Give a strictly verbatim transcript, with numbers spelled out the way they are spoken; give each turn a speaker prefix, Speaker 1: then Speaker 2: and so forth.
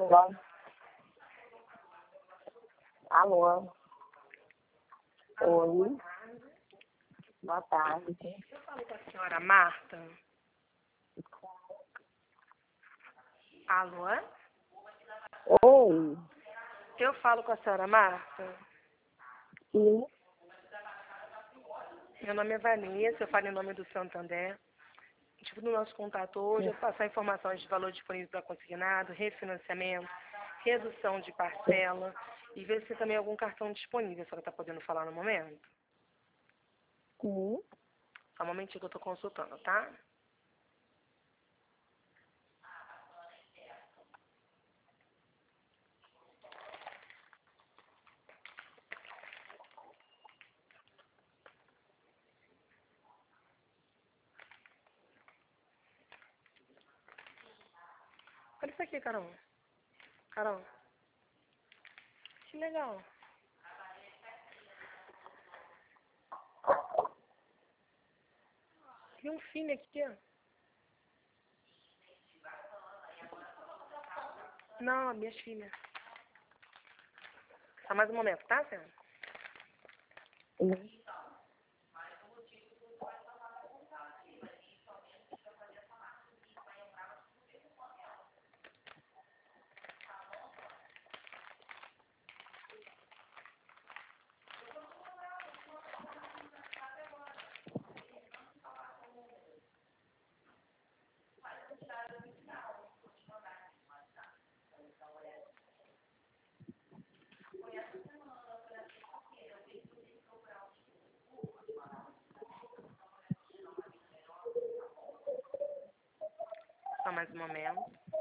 Speaker 1: Alô? Alô? Oi? Boa tarde.
Speaker 2: Eu falo com a senhora Marta. Alô?
Speaker 1: Oi?
Speaker 2: Eu falo com a senhora Marta.
Speaker 1: Sim?
Speaker 2: Meu nome é Vanessa, eu falo em nome do Santander. Tipo, do nosso contato hoje é passar informações de valor disponível para consignado, refinanciamento, redução de parcela e ver se tem também algum cartão disponível. A senhora está podendo falar no momento?
Speaker 1: Sim?
Speaker 2: Só um momentinho que eu estou consultando, tá? Olha isso aqui, Carol. Carol. Que legal. Tem um filme aqui, ó. Não, minhas filhas. Só mais um momento, tá, senhora?
Speaker 1: Sim?
Speaker 2: Só mais um momento.